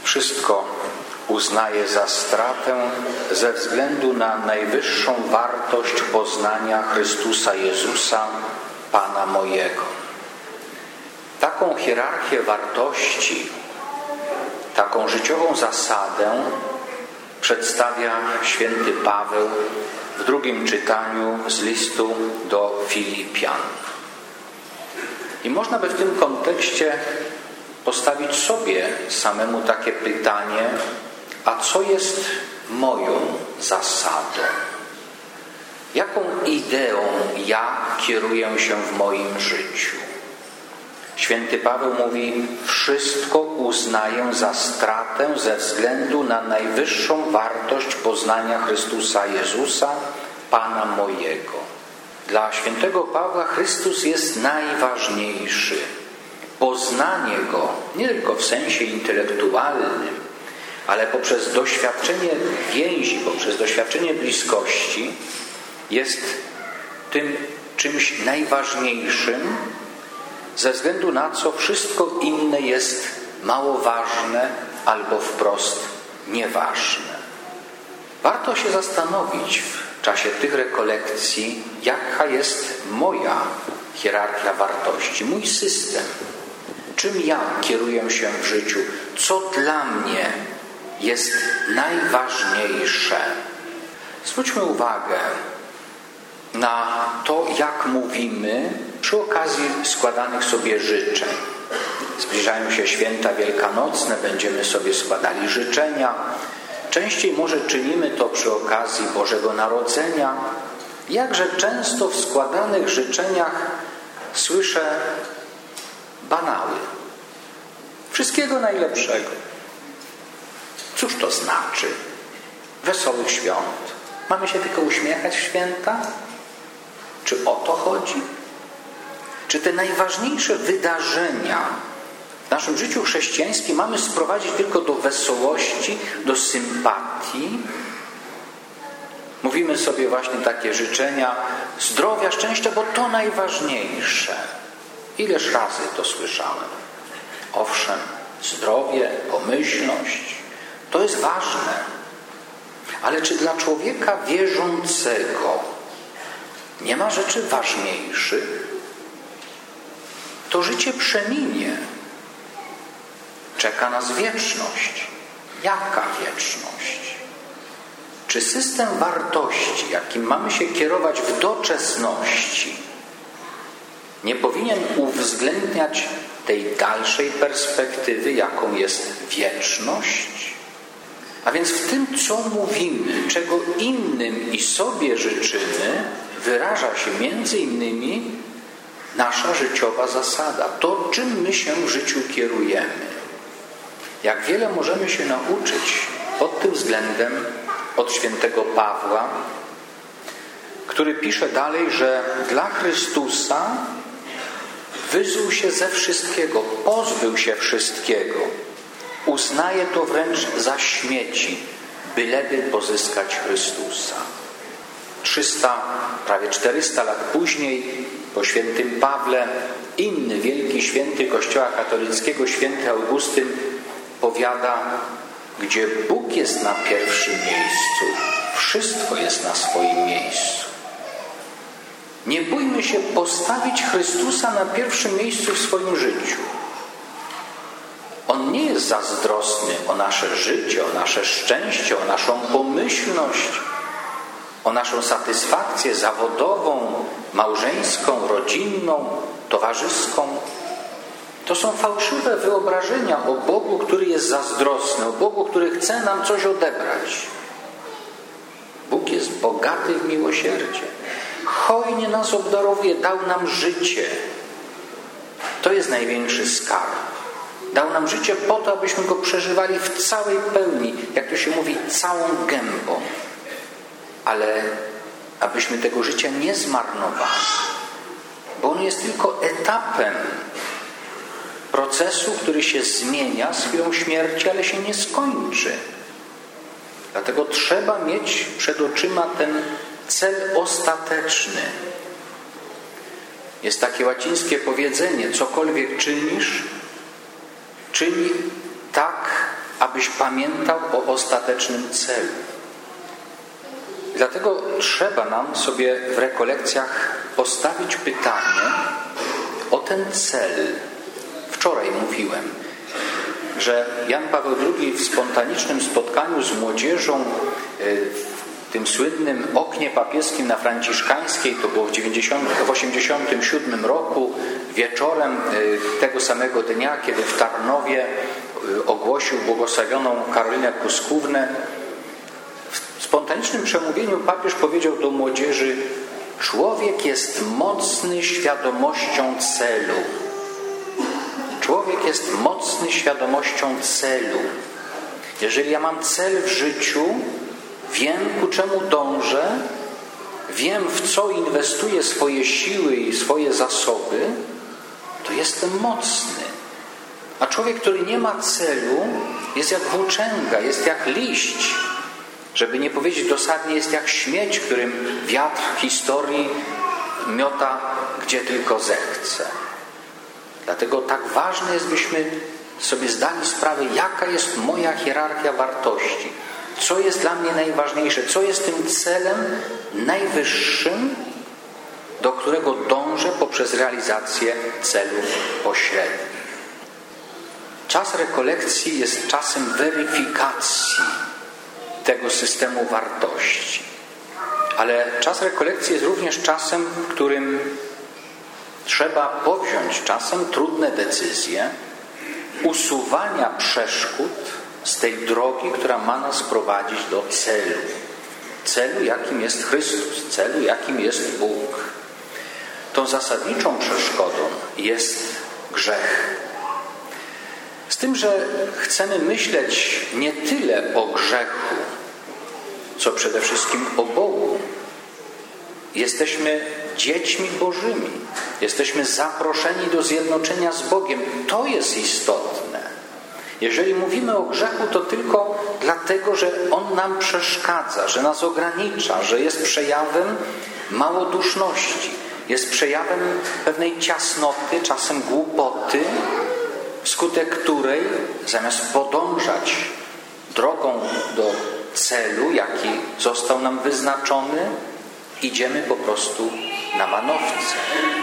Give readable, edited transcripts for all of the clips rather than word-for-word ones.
Wszystko uznaję za stratę ze względu na najwyższą wartość poznania Chrystusa Jezusa, Pana mojego. Taką hierarchię wartości, taką życiową zasadę przedstawia święty Paweł w drugim czytaniu z listu do Filipian. I można by w tym kontekście postawić sobie samemu takie pytanie, a co jest moją zasadą? Jaką ideą ja kieruję się w moim życiu? Święty Paweł mówi: wszystko uznaję za stratę ze względu na najwyższą wartość poznania Chrystusa Jezusa, Pana mojego. Dla świętego Pawła Chrystus jest najważniejszy. Poznanie Go nie tylko w sensie intelektualnym, ale poprzez doświadczenie więzi, poprzez doświadczenie bliskości jest tym czymś najważniejszym, ze względu na co wszystko inne jest mało ważne albo wprost nieważne. Warto się zastanowić w czasie tych rekolekcji, jaka jest moja hierarchia wartości, mój system. Czym ja kieruję się w życiu? Co dla mnie jest najważniejsze? Zwróćmy uwagę na to, jak mówimy przy okazji składanych sobie życzeń. Zbliżają się święta wielkanocne, będziemy sobie składali życzenia. Częściej może czynimy to przy okazji Bożego Narodzenia. Jakże często w składanych życzeniach słyszę banały. Wszystkiego najlepszego. Cóż to znaczy? Wesołych świąt. Mamy się tylko uśmiechać w święta? Czy o to chodzi? Czy te najważniejsze wydarzenia w naszym życiu chrześcijańskim mamy sprowadzić tylko do wesołości, do sympatii? Mówimy sobie właśnie takie życzenia zdrowia, szczęścia, bo to najważniejsze. Ileż razy to słyszałem? Owszem, zdrowie, pomyślność, to jest ważne. Ale czy dla człowieka wierzącego nie ma rzeczy ważniejszych? To życie przeminie. Czeka nas wieczność. Jaka wieczność? Czy system wartości, jakim mamy się kierować w doczesności, nie powinien uwzględniać tej dalszej perspektywy, jaką jest wieczność? A więc w tym, co mówimy, czego innym i sobie życzymy, wyraża się między innymi nasza życiowa zasada. To, czym my się w życiu kierujemy. Jak wiele możemy się nauczyć pod tym względem od świętego Pawła, który pisze dalej, że dla Chrystusa wyzuł się ze wszystkiego, pozbył się wszystkiego. Uznaje to wręcz za śmieci, byleby pozyskać Chrystusa. 300, prawie 400 lat później, po świętym Pawle, inny wielki święty Kościoła katolickiego, święty Augustyn, powiada: gdzie Bóg jest na pierwszym miejscu, wszystko jest na swoim miejscu. Nie bójmy się postawić Chrystusa na pierwszym miejscu w swoim życiu. On nie jest zazdrosny o nasze życie, o nasze szczęście, o naszą pomyślność, o naszą satysfakcję zawodową, małżeńską, rodzinną, towarzyską. To są fałszywe wyobrażenia o Bogu, który jest zazdrosny, o Bogu, który chce nam coś odebrać. Bóg jest bogaty w miłosierdzie. Hojnie nas obdarowuje, dał nam życie. To jest największy skarb. Dał nam życie po to, abyśmy go przeżywali w całej pełni, jak to się mówi, całą gębą. Ale abyśmy tego życia nie zmarnowali, bo ono jest tylko etapem procesu, który się zmienia z chwilą śmierci, ale się nie skończy. Dlatego trzeba mieć przed oczyma ten cel ostateczny. Jest takie łacińskie powiedzenie: cokolwiek czynisz, czyń tak, abyś pamiętał o ostatecznym celu. Dlatego trzeba nam sobie w rekolekcjach postawić pytanie o ten cel. Wczoraj mówiłem, że Jan Paweł II w spontanicznym spotkaniu z młodzieżą w tym słynnym oknie papieskim na Franciszkańskiej, to było w 1987 roku, wieczorem tego samego dnia, kiedy w Tarnowie ogłosił błogosławioną Karolinę Kuskównę, w spontanicznym przemówieniu papież powiedział do młodzieży: człowiek jest mocny świadomością celu. Człowiek jest mocny świadomością celu. Jeżeli ja mam cel w życiu, wiem, ku czemu dążę, wiem, w co inwestuję swoje siły i swoje zasoby, to jestem mocny. A człowiek, który nie ma celu, jest jak włóczęga, jest jak liść. Żeby nie powiedzieć dosadnie, jest jak śmieć, którym wiatr historii miota gdzie tylko zechce. Dlatego tak ważne jest, byśmy sobie zdali sprawę, jaka jest moja hierarchia wartości. Co jest dla mnie najważniejsze, co jest tym celem najwyższym, do którego dążę poprzez realizację celów pośrednich. Czas rekolekcji jest czasem weryfikacji tego systemu wartości. Ale czas rekolekcji jest również czasem, w którym trzeba powziąć czasem trudne decyzje usuwania przeszkód z tej drogi, która ma nas prowadzić do celu. Celu, jakim jest Chrystus, celu, jakim jest Bóg. Tą zasadniczą przeszkodą jest grzech. Z tym, że chcemy myśleć nie tyle o grzechu, co przede wszystkim o Bogu. Jesteśmy dziećmi Bożymi. Jesteśmy zaproszeni do zjednoczenia z Bogiem. To jest istotne. Jeżeli mówimy o grzechu, to tylko dlatego, że on nam przeszkadza, że nas ogranicza, że jest przejawem małoduszności, jest przejawem pewnej ciasnoty, czasem głupoty, wskutek której zamiast podążać drogą do celu, jaki został nam wyznaczony, idziemy po prostu na manowce.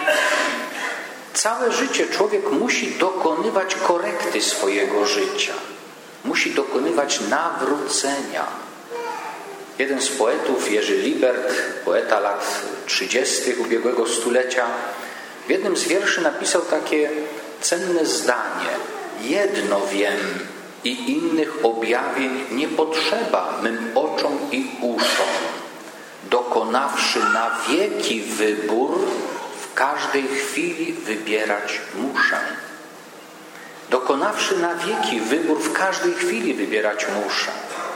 Całe życie człowiek musi dokonywać korekty swojego życia. Musi dokonywać nawrócenia. Jeden z poetów, Jerzy Libert, poeta lat 30. ubiegłego stulecia, w jednym z wierszy napisał takie cenne zdanie: jedno wiem i innych objawień nie potrzeba mym oczom i uszom. Dokonawszy na wieki wybór, w każdej chwili wybierać muszę. Dokonawszy na wieki wybór, w każdej chwili wybierać muszę.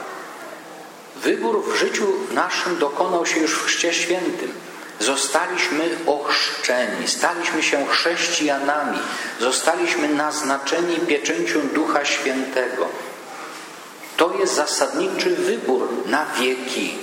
Wybór w życiu naszym dokonał się już w Chrzcie Świętym. Zostaliśmy ochrzczeni, staliśmy się chrześcijanami, zostaliśmy naznaczeni pieczęcią Ducha Świętego. To jest zasadniczy wybór na wieki.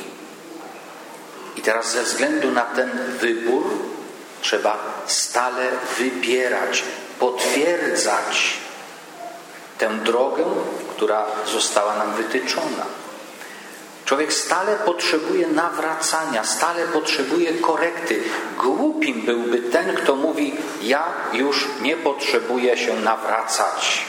I teraz ze względu na ten wybór trzeba stale wybierać, potwierdzać tę drogę, która została nam wytyczona. Człowiek stale potrzebuje nawracania, stale potrzebuje korekty. Głupim byłby ten, kto mówi: ja już nie potrzebuję się nawracać.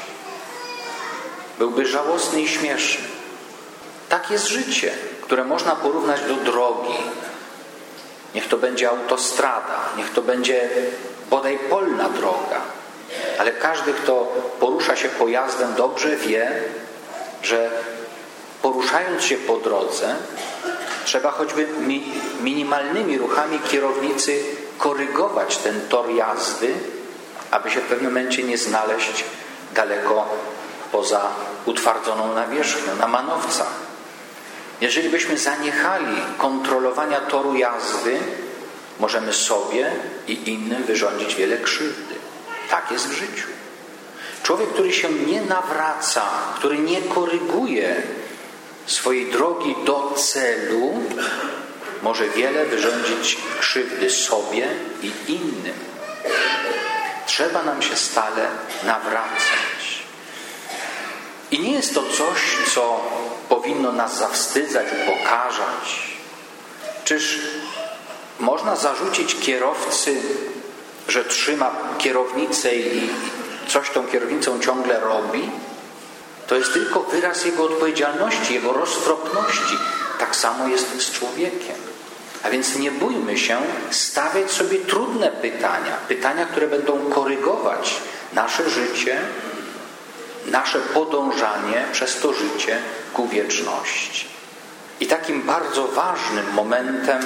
Byłby żałosny i śmieszny. Tak jest życie, które można porównać do drogi. Niech to będzie autostrada, niech to będzie bodaj polna droga. Ale każdy, kto porusza się pojazdem, dobrze wie, że poruszając się po drodze, trzeba choćby minimalnymi ruchami kierownicy korygować ten tor jazdy, aby się w pewnym momencie nie znaleźć daleko poza utwardzoną nawierzchnią, na manowcach. Jeżeli byśmy zaniechali kontrolowania toru jazdy, możemy sobie i innym wyrządzić wiele krzywdy. Tak jest w życiu. Człowiek, który się nie nawraca, który nie koryguje swojej drogi do celu, może wiele wyrządzić krzywdy sobie i innym. Trzeba nam się stale nawracać. I nie jest to coś, co powinno nas zawstydzać, upokarzać. Czyż można zarzucić kierowcy, że trzyma kierownicę i coś tą kierownicą ciągle robi? To jest tylko wyraz jego odpowiedzialności, jego roztropności. Tak samo jest z człowiekiem. A więc nie bójmy się stawiać sobie trudne pytania. Pytania, które będą korygować nasze życie, nasze podążanie przez to życie ku wieczności. I takim bardzo ważnym momentem,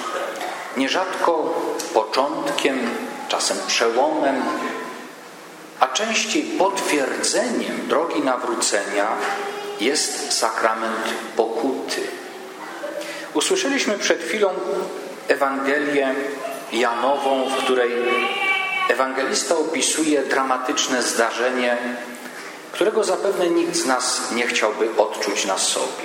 nierzadko początkiem, czasem przełomem, a częściej potwierdzeniem drogi nawrócenia jest sakrament pokuty. Usłyszeliśmy przed chwilą Ewangelię Janową, w której ewangelista opisuje dramatyczne zdarzenie, którego zapewne nikt z nas nie chciałby odczuć na sobie.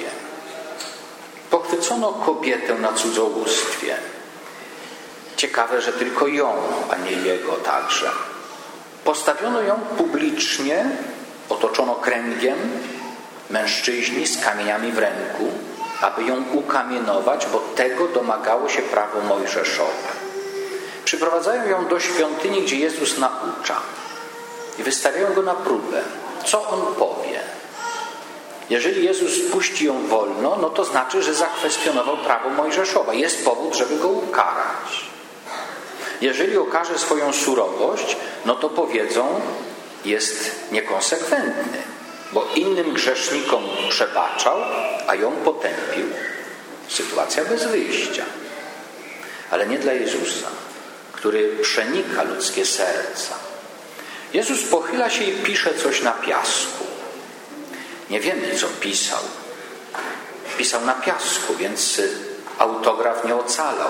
Pochwycono kobietę na cudzołóstwie. Ciekawe, że tylko ją, a nie jego także. Postawiono ją publicznie, otoczono kręgiem, mężczyźni z kamieniami w ręku, aby ją ukamienować, bo tego domagało się prawo mojżeszowe. Przyprowadzają ją do świątyni, gdzie Jezus naucza i wystawiają go na próbę. Co on powie? Jeżeli Jezus puści ją wolno, no to znaczy, że zakwestionował prawo mojżeszowe. Jest powód, żeby go ukarać. Jeżeli okaże swoją surowość, no to powiedzą, jest niekonsekwentny, bo innym grzesznikom przebaczał, a ją potępił. Sytuacja bez wyjścia. Ale nie dla Jezusa, który przenika ludzkie serca. Jezus pochyla się i pisze coś na piasku. Nie wiemy, co pisał. Pisał na piasku, więc autograf nie ocalał.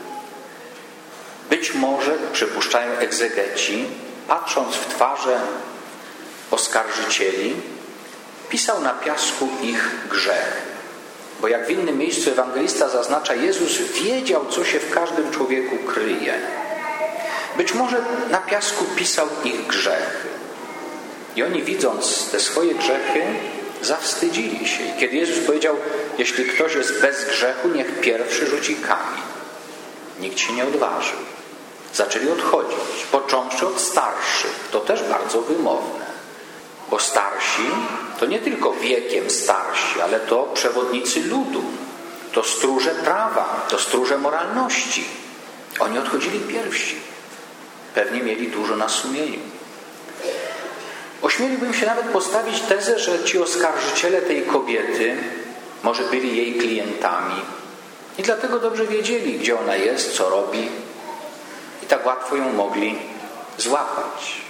Być może, przypuszczają egzegeci, patrząc w twarze oskarżycieli, pisał na piasku ich grzech. Bo jak w innym miejscu ewangelista zaznacza, Jezus wiedział, co się w każdym człowieku kryje. Być może na piasku pisał ich grzechy. I oni, widząc te swoje grzechy, zawstydzili się. I kiedy Jezus powiedział, jeśli ktoś jest bez grzechu, niech pierwszy rzuci kamień. Nikt się nie odważył. Zaczęli odchodzić, począwszy od starszych. To też bardzo wymowne. Bo starsi to nie tylko wiekiem starsi, ale to przewodnicy ludu. To stróże prawa, to stróże moralności. Oni odchodzili pierwsi. Pewnie mieli dużo na sumieniu. Ośmieliłbym się nawet postawić tezę, że ci oskarżyciele tej kobiety może byli jej klientami i dlatego dobrze wiedzieli, gdzie ona jest, co robi i tak łatwo ją mogli złapać.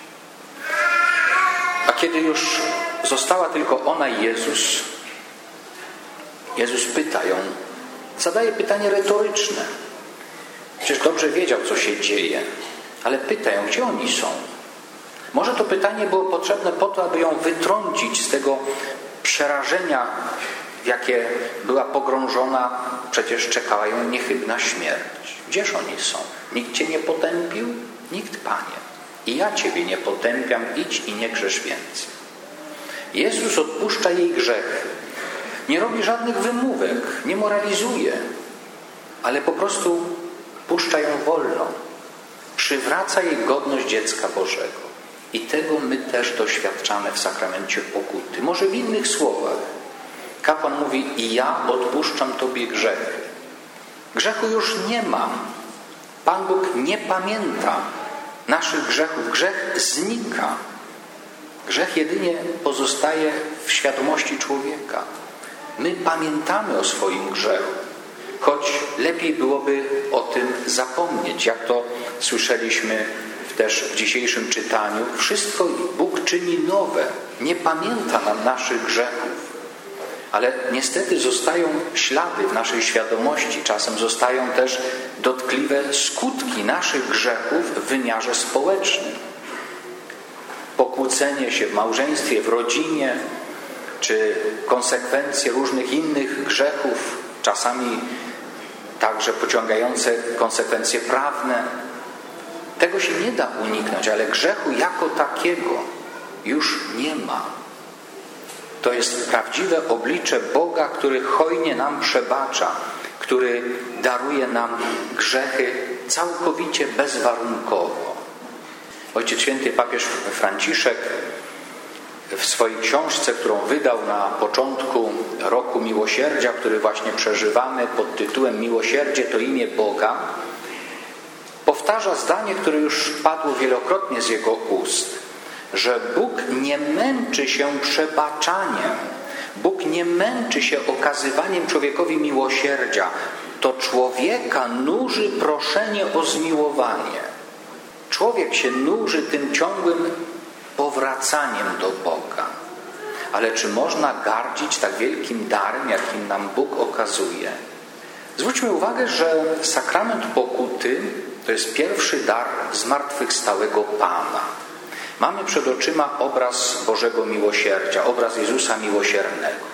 A kiedy już została tylko ona i Jezus pyta ją, zadaje pytanie retoryczne. Przecież dobrze wiedział, co się dzieje, ale pyta ją, gdzie oni są. Może to pytanie było potrzebne po to, aby ją wytrącić z tego przerażenia, w jakie była pogrążona. Przecież czekała ją niechybna śmierć. Gdzież oni są? Nikt cię nie potępił? Nikt, Panie. I ja ciebie nie potępiam, idź i nie grzesz więcej. Jezus odpuszcza jej grzechy. Nie robi żadnych wymówek, nie moralizuje, ale po prostu puszcza ją wolno. Przywraca jej godność dziecka Bożego. I tego my też doświadczamy w sakramencie pokuty. Może w innych słowach. Kapłan mówi, i ja odpuszczam tobie grzechy. Grzechu już nie ma. Pan Bóg nie pamięta naszych grzechów. Grzech znika. Grzech jedynie pozostaje w świadomości człowieka. My pamiętamy o swoim grzechu. Choć lepiej byłoby o tym zapomnieć. Jak to słyszeliśmy też w dzisiejszym czytaniu. Wszystko Bóg czyni nowe. Nie pamięta nam naszych grzechów. Ale niestety zostają ślady w naszej świadomości. Czasem zostają też dotkliwe skutki naszych grzechów w wymiarze społecznym. Pokłócenie się w małżeństwie, w rodzinie, czy konsekwencje różnych innych grzechów, czasami także pociągające konsekwencje prawne. Tego się nie da uniknąć, ale grzechu jako takiego już nie ma. To jest prawdziwe oblicze Boga, który hojnie nam przebacza, który daruje nam grzechy całkowicie bezwarunkowo. Ojciec Święty papież Franciszek w swojej książce, którą wydał na początku roku Miłosierdzia, który właśnie przeżywamy pod tytułem Miłosierdzie to imię Boga, powtarza zdanie, które już padło wielokrotnie z jego ust, że Bóg nie męczy się przebaczaniem, Bóg nie męczy się okazywaniem człowiekowi miłosierdzia, to człowieka nuży proszenie o zmiłowanie. Człowiek się nuży tym ciągłym powracaniem do Boga. Ale czy można gardzić tak wielkim darem, jakim nam Bóg okazuje? Zwróćmy uwagę, że sakrament pokuty to jest pierwszy dar zmartwychwstałego Pana. Mamy przed oczyma obraz Bożego Miłosierdzia, obraz Jezusa Miłosiernego.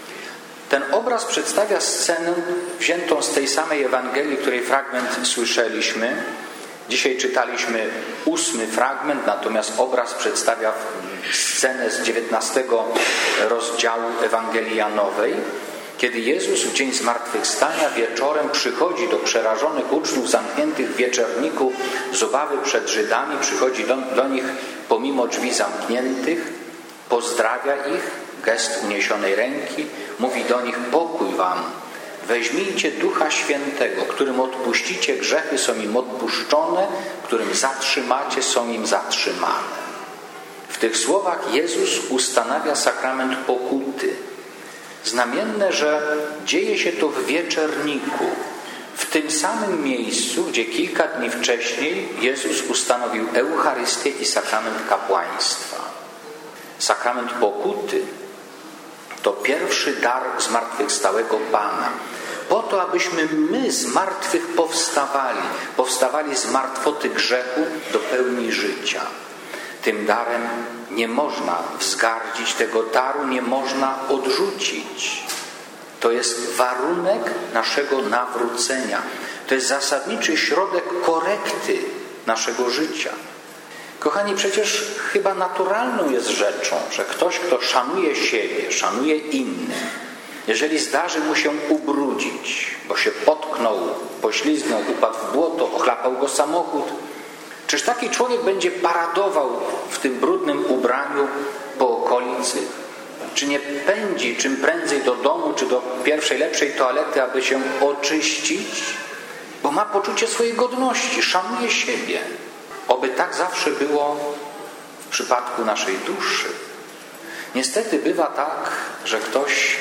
Ten obraz przedstawia scenę wziętą z tej samej Ewangelii, której fragment słyszeliśmy. Dzisiaj czytaliśmy 8 fragment, natomiast obraz przedstawia scenę z 19 rozdziału Ewangelii Janowej, kiedy Jezus w dzień zmartwychwstania wieczorem przychodzi do przerażonych uczniów zamkniętych w wieczorniku z obawy przed Żydami, przychodzi do nich pomimo drzwi zamkniętych, pozdrawia ich, gest uniesionej ręki, mówi do nich: pokój wam, weźmijcie Ducha Świętego, którym odpuścicie grzechy, są im odpuszczone, którym zatrzymacie, są im zatrzymane. W tych słowach Jezus ustanawia sakrament pokuty. Znamienne, że dzieje się to w wieczerniku, w tym samym miejscu, gdzie kilka dni wcześniej Jezus ustanowił Eucharystię i sakrament kapłaństwa. Sakrament pokuty to pierwszy dar zmartwychwstałego Pana. Po to, abyśmy my z martwych powstawali z martwoty grzechu do pełni życia. Tym darem nie można wzgardzić, tego daru nie można odrzucić. To jest warunek naszego nawrócenia. To jest zasadniczy środek korekty naszego życia. Kochani, przecież chyba naturalną jest rzeczą, że ktoś, kto szanuje siebie, szanuje innych, jeżeli zdarzy mu się ubrudzić, bo się potknął, poślizgnął, upadł w błoto, ochlapał go samochód, czyż taki człowiek będzie paradował w tym brudnym ubraniu po okolicy? Czy nie pędzi czym prędzej do domu, czy do pierwszej, lepszej toalety, aby się oczyścić? Bo ma poczucie swojej godności, szanuje siebie. Oby tak zawsze było w przypadku naszej duszy. Niestety bywa tak, że ktoś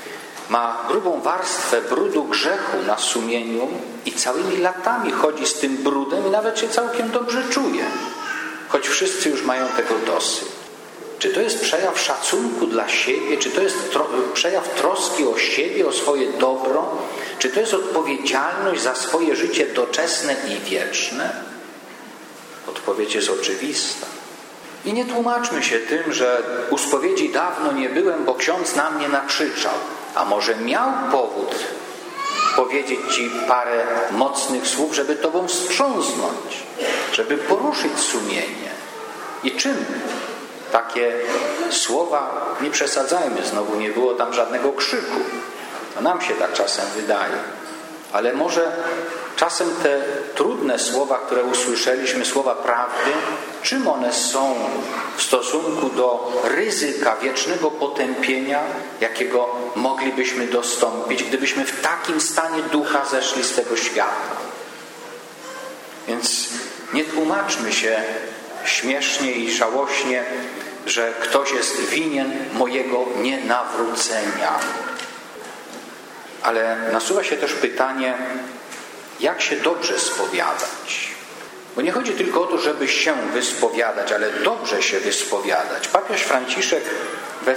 ma grubą warstwę brudu grzechu na sumieniu i całymi latami chodzi z tym brudem i nawet się całkiem dobrze czuje, choć wszyscy już mają tego dosyć. Czy to jest przejaw szacunku dla siebie? Czy to jest przejaw troski o siebie, o swoje dobro? Czy to jest odpowiedzialność za swoje życie doczesne i wieczne? Odpowiedź jest oczywista. I nie tłumaczmy się tym, że u spowiedzi dawno nie byłem, bo ksiądz na mnie nakrzyczał. A może miał powód powiedzieć ci parę mocnych słów, żeby tobą wstrząsnąć, żeby poruszyć sumienie. I czym takie słowa, nie przesadzajmy, znowu nie było tam żadnego krzyku. To nam się tak czasem wydaje. Ale może czasem te trudne słowa, które usłyszeliśmy, słowa prawdy, czym one są w stosunku do ryzyka wiecznego potępienia, jakiego moglibyśmy dostąpić, gdybyśmy w takim stanie ducha zeszli z tego świata. Więc nie tłumaczmy się śmiesznie i żałośnie, że ktoś jest winien mojego nienawrócenia. Ale nasuwa się też pytanie, jak się dobrze spowiadać? Bo nie chodzi tylko o to, żeby się wyspowiadać, ale dobrze się wyspowiadać. Papież Franciszek we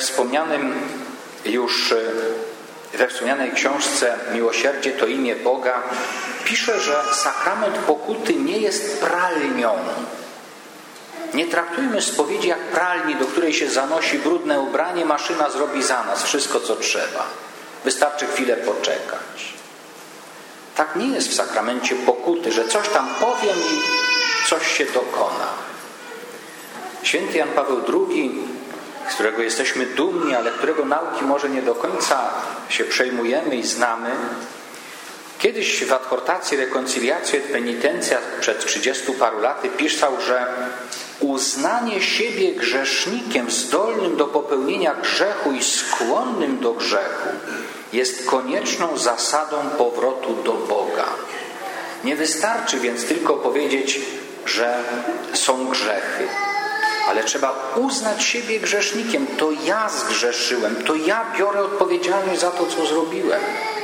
wspomnianej książce Miłosierdzie to imię Boga pisze, że sakrament pokuty nie jest pralnią. Nie traktujmy spowiedzi jak pralni, do której się zanosi brudne ubranie, maszyna zrobi za nas wszystko, co trzeba. Wystarczy chwilę poczekać. Tak nie jest w sakramencie pokuty, że coś tam powiem i coś się dokona. Święty Jan Paweł II z którego jesteśmy dumni, ale którego nauki może nie do końca się przejmujemy i znamy. Kiedyś w adhortacji Reconciliatio et Penitentia przed 30 paru laty pisał, że uznanie siebie grzesznikiem zdolnym do popełnienia grzechu i skłonnym do grzechu jest konieczną zasadą powrotu do Boga. Nie wystarczy więc tylko powiedzieć, że są grzechy, ale trzeba uznać siebie grzesznikiem. To ja zgrzeszyłem, to ja biorę odpowiedzialność za to, co zrobiłem.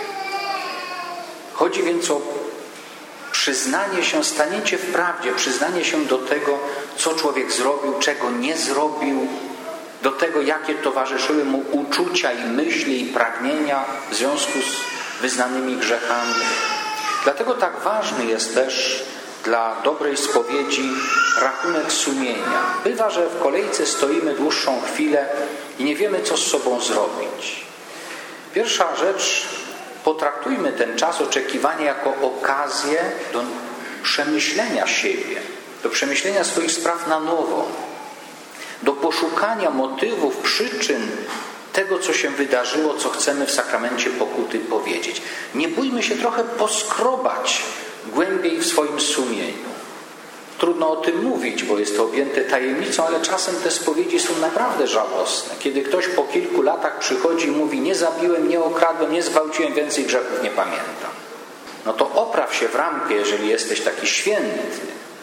Chodzi więc o przyznanie się, staniecie w prawdzie, przyznanie się do tego, co człowiek zrobił, czego nie zrobił, do tego, jakie towarzyszyły mu uczucia i myśli i pragnienia w związku z wyznanymi grzechami. Dlatego tak ważny jest też dla dobrej spowiedzi rachunek sumienia. Bywa, że w kolejce stoimy dłuższą chwilę i nie wiemy, co z sobą zrobić. Pierwsza rzecz, potraktujmy ten czas oczekiwania jako okazję do przemyślenia siebie, do przemyślenia swoich spraw na nowo, do poszukania motywów, przyczyn tego, co się wydarzyło, co chcemy w sakramencie pokuty powiedzieć. Nie bójmy się trochę poskrobać głębiej w swoim sumieniu. Trudno o tym mówić, bo jest to objęte tajemnicą, ale czasem te spowiedzi są naprawdę żałosne. Kiedy ktoś po kilku latach przychodzi i mówi: nie zabiłem, nie okradłem, nie zgwałciłem, więcej grzechów nie pamiętam. No to opraw się w ramkę, jeżeli jesteś taki święty.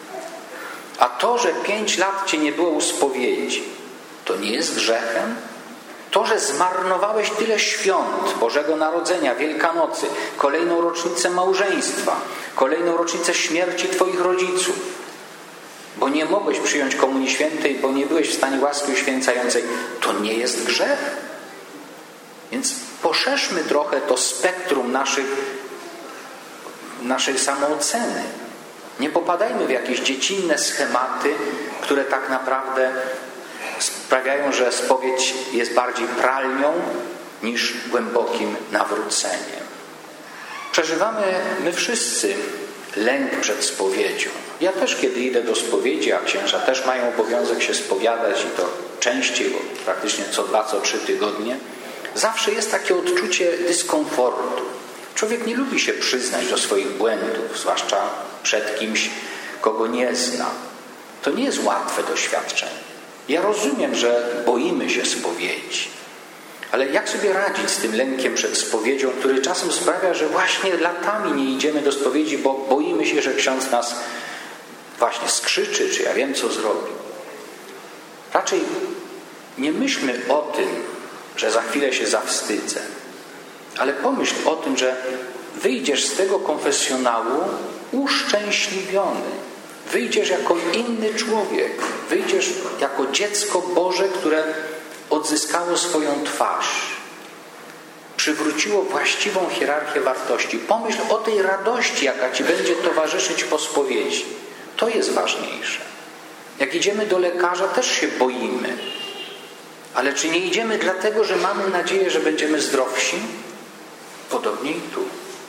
A to, że 5 lat cię nie było u spowiedzi, to nie jest grzechem? To, że zmarnowałeś tyle świąt, Bożego Narodzenia, Wielkanocy, kolejną rocznicę małżeństwa, kolejną rocznicę śmierci twoich rodziców, bo nie mogłeś przyjąć Komunii Świętej, bo nie byłeś w stanie łaski uświęcającej, to nie jest grzech? Więc poszerzmy trochę to spektrum naszej samooceny. Nie popadajmy w jakieś dziecinne schematy, które tak naprawdę sprawiają, że spowiedź jest bardziej pralnią niż głębokim nawróceniem. Przeżywamy my wszyscy lęk przed spowiedzią. Ja też, kiedy idę do spowiedzi, a księża też mają obowiązek się spowiadać i to częściej, bo praktycznie co 2, co 3 tygodnie, zawsze jest takie odczucie dyskomfortu. Człowiek nie lubi się przyznać do swoich błędów, zwłaszcza przed kimś, kogo nie zna. To nie jest łatwe doświadczenie. Ja rozumiem, że boimy się spowiedzi, ale jak sobie radzić z tym lękiem przed spowiedzią, który czasem sprawia, że właśnie latami nie idziemy do spowiedzi, bo boimy się, że ksiądz nas właśnie skrzyczy, czy ja wiem, co zrobi. Raczej nie myślmy o tym, że za chwilę się zawstydzę, ale pomyśl o tym, że wyjdziesz z tego konfesjonału uszczęśliwiony. Wyjdziesz jako inny człowiek. Wyjdziesz jako dziecko Boże, które odzyskało swoją twarz. Przywróciło właściwą hierarchię wartości. Pomyśl o tej radości, jaka ci będzie towarzyszyć po spowiedzi. To jest ważniejsze. Jak idziemy do lekarza, też się boimy. Ale czy nie idziemy dlatego, że mamy nadzieję, że będziemy zdrowsi? Podobnie i tu.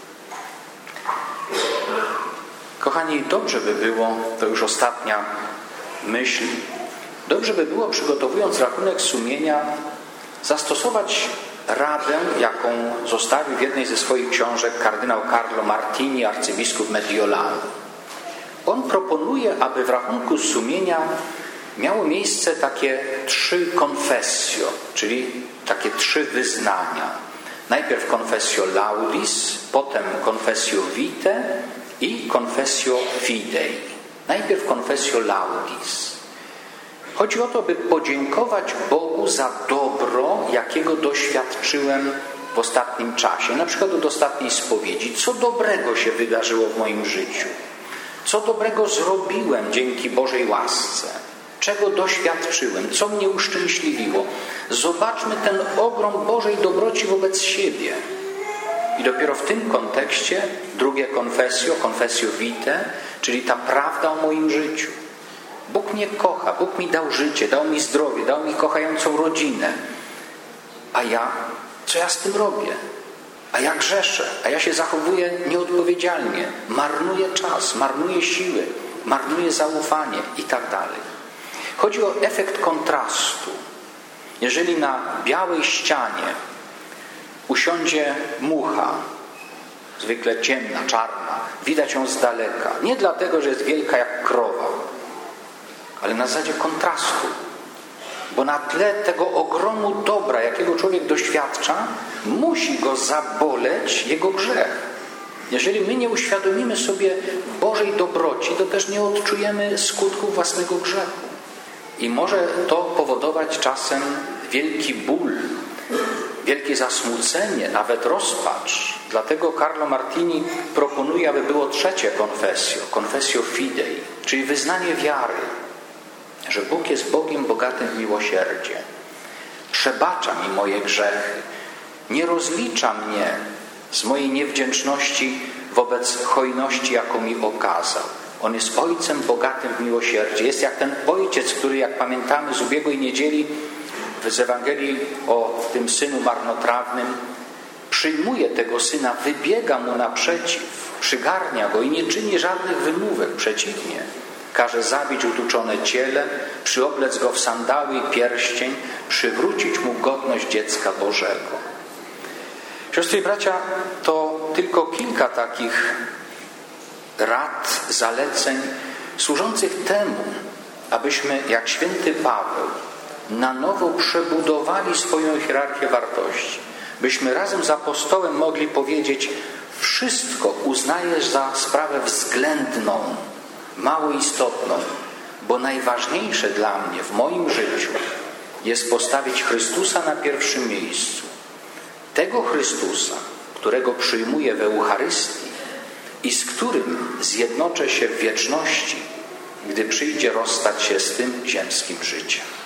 Kochani, dobrze by było, to już ostatnia myśl, dobrze by było, przygotowując rachunek sumienia, zastosować radę, jaką zostawił w jednej ze swoich książek kardynał Carlo Martini, arcybiskup Mediolanu. On proponuje, aby w rachunku sumienia miało miejsce takie 3 confessio, czyli takie 3 wyznania. Najpierw confessio laudis, potem confessio vitae i confessio fidei. Najpierw confessio laudis. Chodzi o to, by podziękować Bogu za dobro, jakiego doświadczyłem w ostatnim czasie. Na przykład od ostatniej spowiedzi. Co dobrego się wydarzyło w moim życiu? Co dobrego zrobiłem dzięki Bożej łasce? Czego doświadczyłem? Co mnie uszczęśliwiło? Zobaczmy ten ogrom Bożej dobroci wobec siebie. I dopiero w tym kontekście drugie confessio vitae, czyli ta prawda o moim życiu. Bóg mnie kocha, Bóg mi dał życie, dał mi zdrowie, dał mi kochającą rodzinę. A ja? Co ja z tym robię? A ja grzeszę, a ja się zachowuję nieodpowiedzialnie. Marnuję czas, marnuję siły, marnuję zaufanie i tak dalej. Chodzi o efekt kontrastu. Jeżeli na białej ścianie usiądzie mucha, zwykle ciemna, czarna, widać ją z daleka, nie dlatego, że jest wielka jak krowa, ale na zasadzie kontrastu, bo na tle tego ogromu dobra, jakiego człowiek doświadcza, musi go zaboleć jego grzech. Jeżeli my nie uświadomimy sobie Bożej dobroci, to też nie odczujemy skutków własnego grzechu. I może to powodować czasem wielki ból, wielkie zasmucenie, nawet rozpacz. Dlatego Carlo Martini proponuje, aby było trzecie confessio fidei, czyli wyznanie wiary, że Bóg jest Bogiem bogatym w miłosierdzie. Przebacza mi moje grzechy, nie rozlicza mnie z mojej niewdzięczności wobec hojności, jaką mi okazał. On jest Ojcem bogatym w miłosierdzie. Jest jak ten ojciec, który, jak pamiętamy z ubiegłej niedzieli z Ewangelii o tym synu marnotrawnym, przyjmuje tego syna, wybiega mu naprzeciw, przygarnia go i nie czyni żadnych wymówek. Przeciwnie, każe zabić utuczone ciele, przyoblec go w sandały i pierścień, przywrócić mu godność dziecka Bożego. Siostry i bracia, to tylko kilka takich rad, zaleceń służących temu, abyśmy, jak święty Paweł, na nowo przebudowali swoją hierarchię wartości. Byśmy razem z apostołem mogli powiedzieć: wszystko uznaję za sprawę względną, mało istotną, bo najważniejsze dla mnie w moim życiu jest postawić Chrystusa na pierwszym miejscu. Tego Chrystusa, którego przyjmuję w Eucharystii i z którym zjednoczę się w wieczności, gdy przyjdzie rozstać się z tym ziemskim życiem.